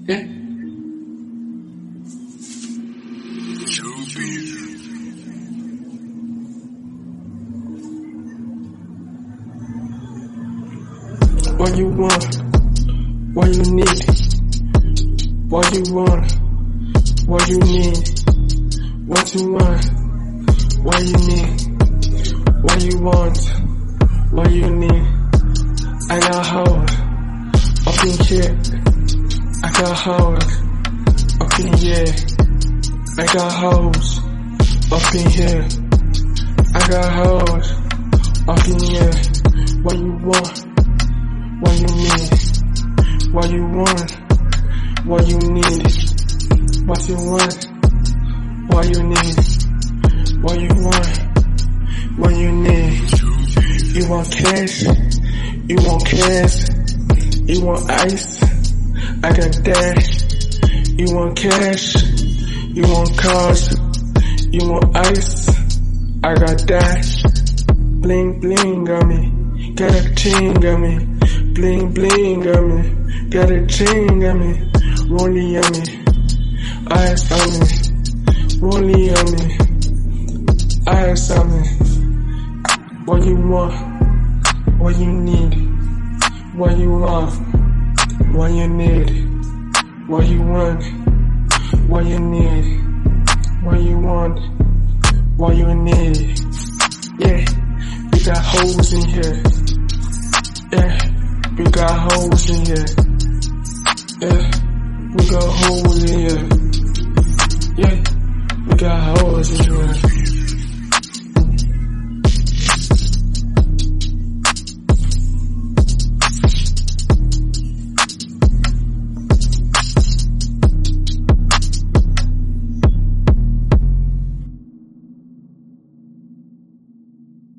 Yeah. What you want? What you need? What you want? What you need? What you want? What you need? What you want? What you need? I got hold up in here. I got hold up in here. I got holes up in here. I got holes up in here. What you want? What you need? What you want? What you need? What you want? What you need? What you want? What you need? You want cash? You want cash? You want ice? I got that. You want cash? You want cars? You want ice? I got that. Bling bling on me, got a ting on me. Bling bling on me, got a ting on me. Rolling on me, ice on me. Rolling on me, ice on me. What you want? What you need? What you want? What you need? What you want? What you need? What you want? What you need? Yeah, we got holes in here. Yeah, we got holes in here. Yeah, we got holes in here. Yeah, we got holes in here.